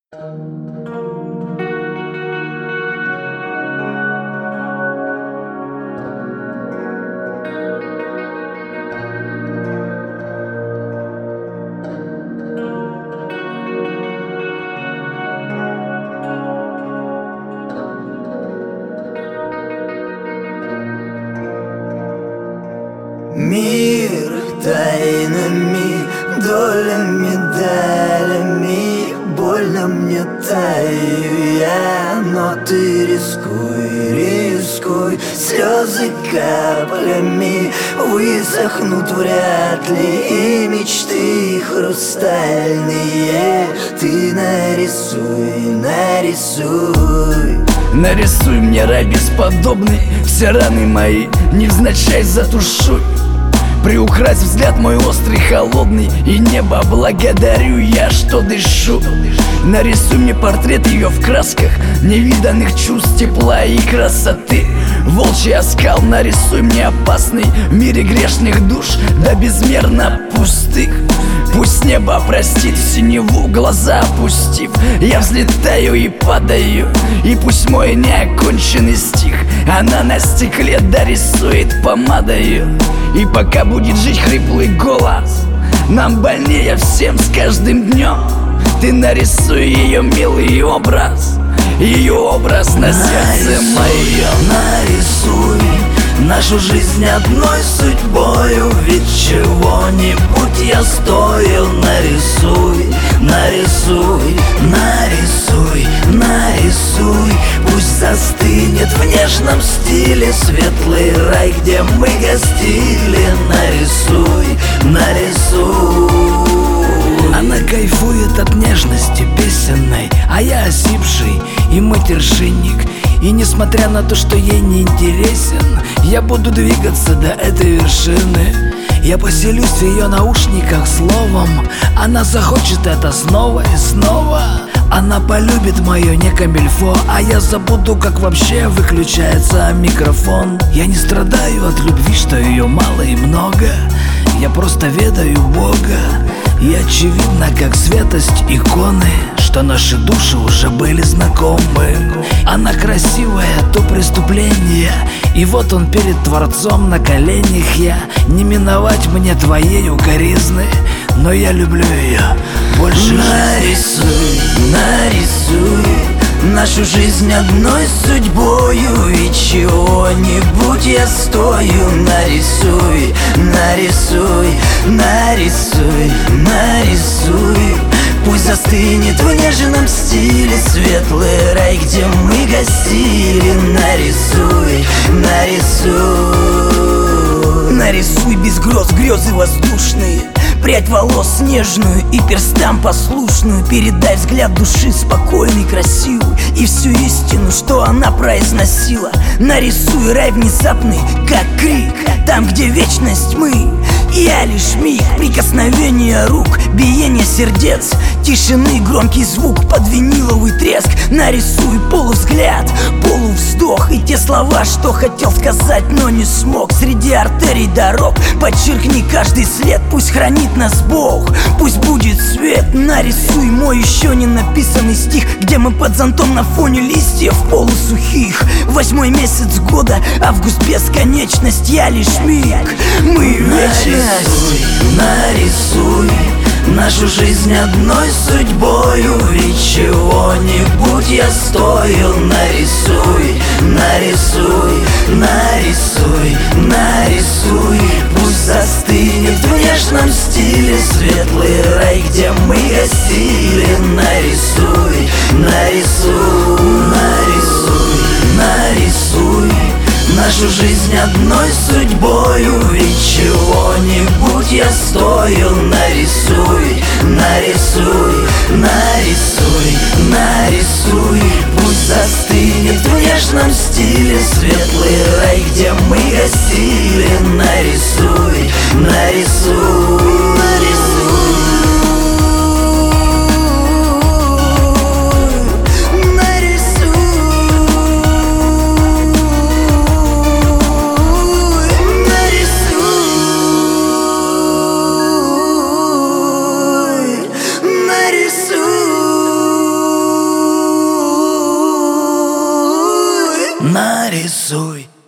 Мир тайнами, долями, медалями. Больно мне таю я, но ты рискуй, рискуй. Слезы каплями высохнут вряд ли, и мечты хрустальные ты нарисуй, нарисуй. Нарисуй мне рай бесподобный, все раны мои невзначай затушуй. Приукрась взгляд мой острый, холодный, и небо благодарю я, что дышу. Нарисуй мне портрет ее в красках невиданных чувств, тепла и красоты. Волчий оскал нарисуй мне опасный в мире грешных душ, да безмерно пустых. Пусть небо простит в синеву, глаза опустив, я взлетаю и падаю. И пусть мой неоконченный стих она на стекле дорисует помадою. И пока будет жить хриплый голос, нам больнее всем с каждым днем. Ты нарисуй ее милый образ, ее образ на сердце моем. Нарисуй нашу жизнь одной судьбою, ведь чего-нибудь я стою. Нарисуй, нарисуй, нарисуй, нарисуй. Пусть застынет в нежном стиле светлый рай, где мы гостили. Нарисуй, нарисуй. Она кайфует от нежности песенной, а я осипший и матершинник. И несмотря на то, что ей не интересен, я буду двигаться до этой вершины. Я поселюсь в ее наушниках словом, она захочет это снова и снова. Она полюбит мое не камильфо, а я забуду, как вообще выключается микрофон. Я не страдаю от любви, что ее мало и много, я просто ведаю Бога. И очевидно, как святость иконы, что наши души уже были знакомы. Она красивая, то преступление, и вот он перед Творцом на коленях я. Не миновать мне твоей укоризны, но я люблю ее больше. Нарисуй, нарисуй нашу жизнь одной судьбою, и чего-нибудь я стою. Нарисуй, нарисуй, нарисуй, нарисуй. Пусть застынет в нежном стиле светлый рай, где мы гостили. Нарисуй, нарисуй. Нарисуй без грез грезы воздушные, прядь волос нежную и перстам послушную. Передай взгляд души спокойный, красивый, и всю истину, что она произносила. Нарисуй рай внезапный, как крик, там, где вечность мы. Я лишь миг, прикосновение рук, биение сердец, тишины громкий звук под виниловый треск. Нарисуй полувзгляд, полувздох, и те слова, что хотел сказать, но не смог. Среди артерий дорог подчеркни каждый след, пусть хранит нас Бог, пусть будет свет. Нарисуй мой еще не написанный стих, где мы под зонтом на фоне листьев полусухих. 8-й месяц года, август бесконечность, я лишь миг, мы вечность. Нарисуй, нарисуй нашу жизнь одной судьбою, ведь чего-нибудь я стою. Нарисуй, нарисуй, нарисуй, нарисуй. Пусть застынет в нежном стиле светлый рай, где мы гостили. Нарисуй, нарисуй, нарисуй, нарисуй нашу жизнь одной судьбою, ведь чего-нибудь я стою. Нарисуй, нарисуй, нарисуй, нарисуй. Пусть застынет в нежном стиле светлый рай, где мы гостили. Нарисуй, нарисуй, нарисуй. Нарисуй. Нарисуй